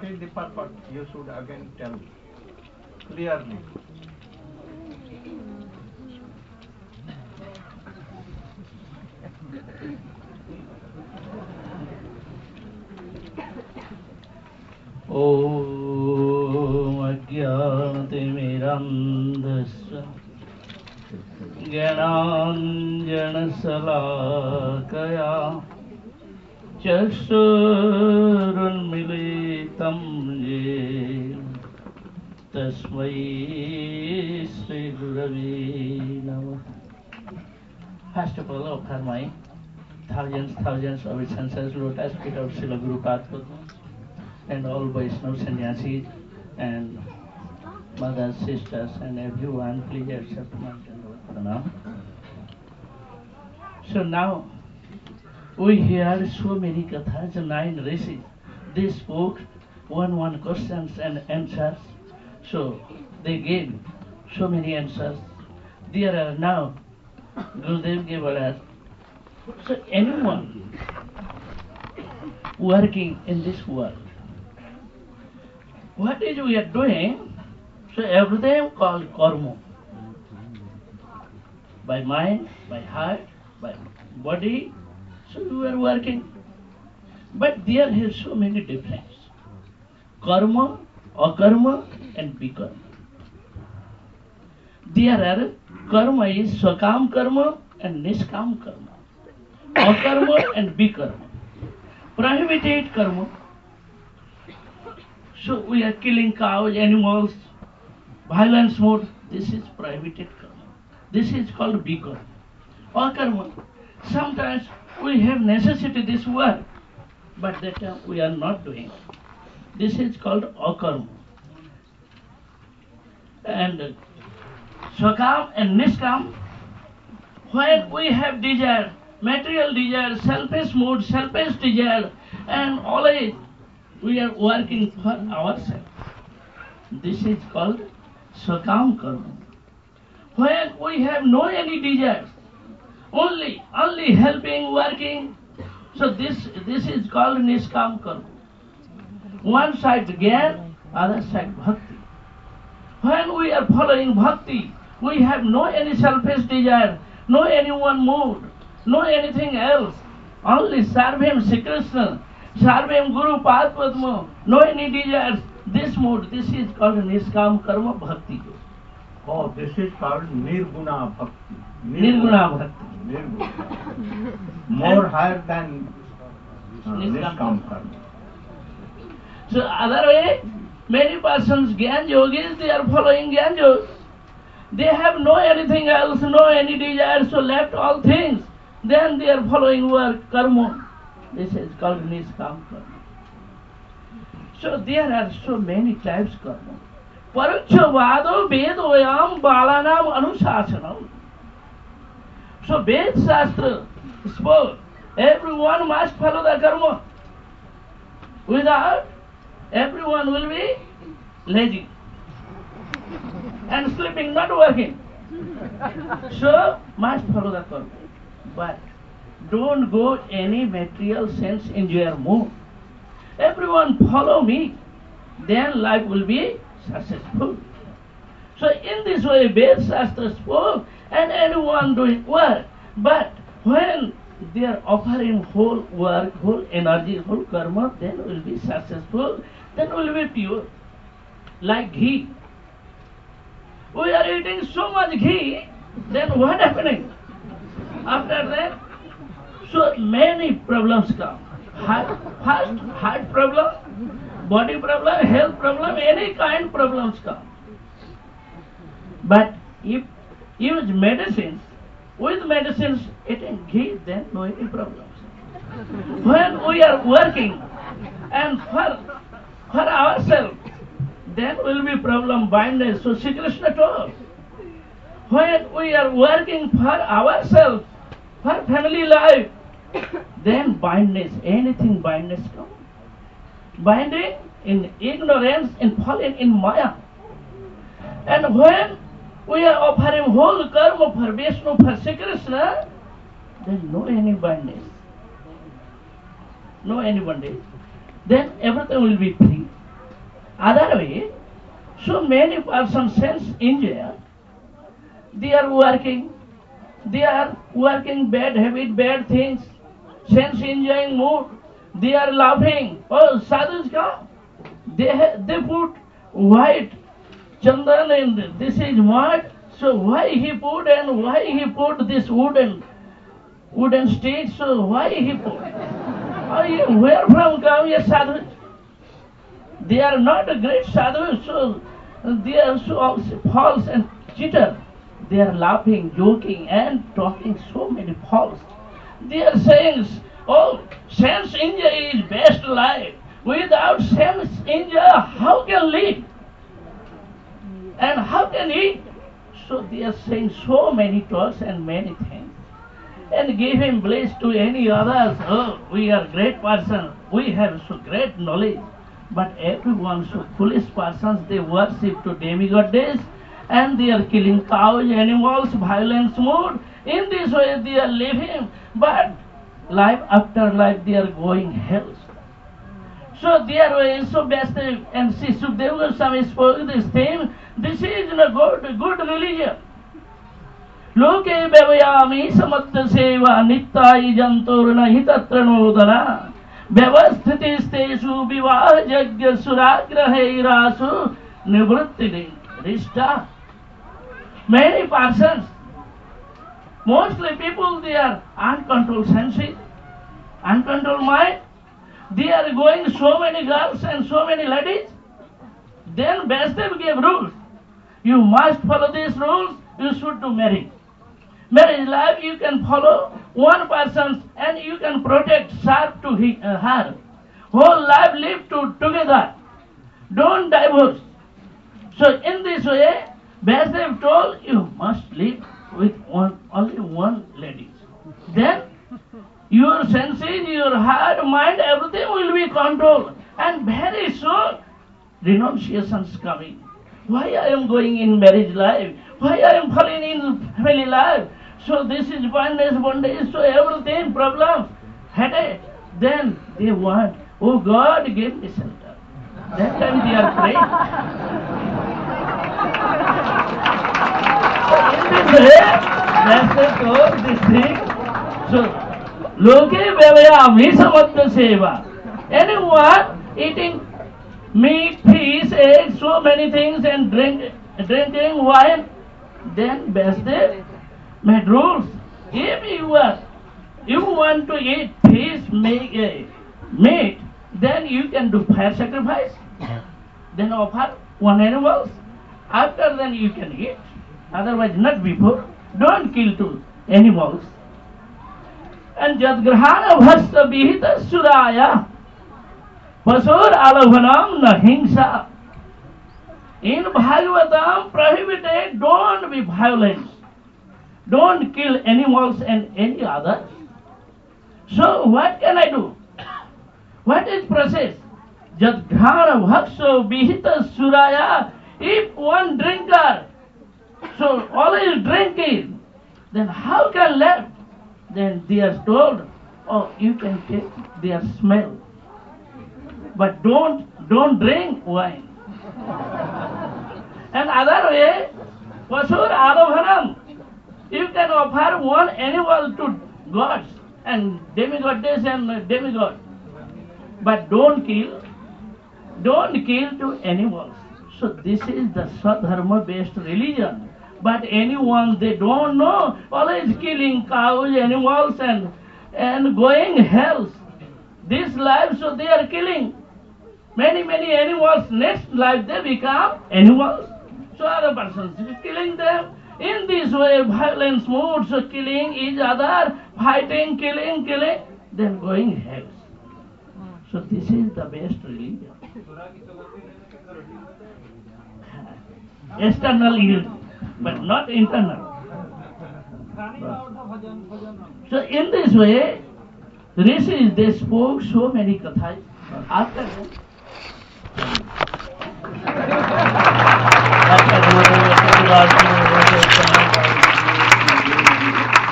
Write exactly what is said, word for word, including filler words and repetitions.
what is the purpose? You should again tell clearly. Om Ajnanatimirandhasya Jnananjanasalakaya Chakshurunmilitam Jena Tasmai Sri Gurave Namah. First of all, offer my thousands, thousands of essentials lotus feet of Srila Guru Padma and all Vaishnava sannyasis and mothers, sisters and everyone, please accept my Dandavat Pranam. So now, we heard so many kathas, nine rishis. They spoke one one questions and answers. So they gave so many answers. There are now, Gurudev gave orders. So anyone working in this world, what is we are doing? So everything called karma. By mind, by heart, by body, so we are working. But there is so many difference. Karma, akarma and vikarma. There are karma is swakam karma and niskam karma. Akarma and vikarma. Prohibited karma. So we are killing cows, animals, violence mode. This is prohibited karma. This is called vikarma. Akarma. Sometimes we have necessity this work, but that time we are not doing. This is called akarma. And swakam and niskam, when we have desire, material desire, selfish mood, selfish desire, and always we are working for ourselves. This is called swakam karma. When we have no any desires, only, only helping, working, so this, this is called niskam karma. One side gyan, other side bhakti. When we are following bhakti, we have no any selfish desire, no any one mood, no anything else. Only serve him Sri Krishna, serve him Guru Padma, no any desires. This mood, this is called niskam karma bhakti. Oh, this is called nirguna bhakti. Nirguna bhakti. Nirguna. More higher than uh, niskam karma. So other way, many persons, Gyan Yogis, they are following Gyan Yoga. They have no anything else, no any desire, so left all things. Then they are following work, karma. This is called niskam karma. So there are so many types of karma. Paraksha vado vedoyam balanam anusasanam. So Ved Shastra spoke, everyone must follow the karma. Without, everyone will be lazy and sleeping, not working. So must follow the karma. But don't go any material sense in your mood. Everyone follow me, then life will be successful. So in this way, Ved Shastra spoke, and anyone doing work. But when they are offering whole work, whole energy, whole karma, then will be successful, then will be pure. Like ghee. We are eating so much ghee, then what happening? After that, so many problems come. Heart, first, heart problem, body problem, health problem, any kind problems come. But if use medicines, with medicines eating ghee, then no any problems. When we are working and for, for ourselves, then will be problem bindness. So Sri Krishna told, when we are working for ourselves, for family life, then bindness, anything bindness come. Binding in ignorance and falling in Maya. And when we are offering whole karma for Vishnu, for Sri Krishna, then no any bindness. No any bondage. Then everything will be free. Other way, so many persons sense enjoy. They are working, they are working bad habit, bad things, sense enjoying mood. They are laughing. Oh, sadhus come. They ha- they put white chandan and this is mud. So why he put and why he put this wooden wooden stick? So why he put? Oh, you, where from come your sadhus? They are not a great sadhus, so they are so false and cheater. They are laughing, joking, and talking so many false. They are saying, "Oh, sense enjoy is best life. Without sense enjoy, how can live? And how can eat?" So they are saying so many talks and many things, and give him bliss to any others. Oh, we are great person. We have so great knowledge. But everyone so foolish persons, they worship to demigoddess and they are killing cows, animals, violence mood. In this way they are living. But life after life they are going hell. So their way so best and see Sukadeva Goswami spoke this thing. This is a good, good religion. Loke bevayami samatya seva nittai janturna hitatra nodana. Vyavasthitistesu vivaha yajna suragraheirasu nivritti rishta. Many persons, mostly people, they are uncontrolled senses, uncontrolled mind. They are going so many girls and so many ladies. Then Vasudev gave rules. You must follow these rules. You should do marriage. Marriage life you can follow one person and you can protect serve to he, uh, her. Whole life live to, together. Don't divorce. So in this way, Vasudev told you must live with one, only one lady. Then your senses, your heart, mind, everything will be controlled. And very soon, renunciations coming. Why I am going in marriage life? Why I am falling in family life? So this is bondage, bondage, so everything, problem, headache. Then they want, oh God, give me shelter. That time they are praying. So in this way, that's the told this thing. So, Loke bevayami samatya seva. Anyone eating meat, fish, eggs, so many things and drink, drinking wine, then Vasudev made rules. If you are, you want to eat fish, make, uh, meat, then you can do fire sacrifice. Then offer one animal. After then you can eat. Otherwise not before. Don't kill two animals. And Jadgrahana Bhasta Vihita Suraya Pasur Alabhanam Nahingsa. In Bhagavatam prohibited, don't be violent. Don't kill animals and any others. So what can I do? What is process? Jadgrahana Bhakso Vihita Suraya. If one drinker, so always drinking, then how can left? Then they are told, oh, you can take their smell. But don't, don't drink wine. And other way, Pasur Adabhanam, you can offer one animal to gods and demigoddess and demigod. But don't kill, don't kill to animals. So this is the Swadharma based religion. But anyone they don't know, always killing cows, animals and and going hell. This life, so they are killing many, many animals. Next life they become animals. So other persons is killing them. In this way, violence mood, so killing each other, fighting, killing, killing, then going hell. So this is the best religion. External use, but not internal. So in this way, rishis, they spoke so many kathas. After that,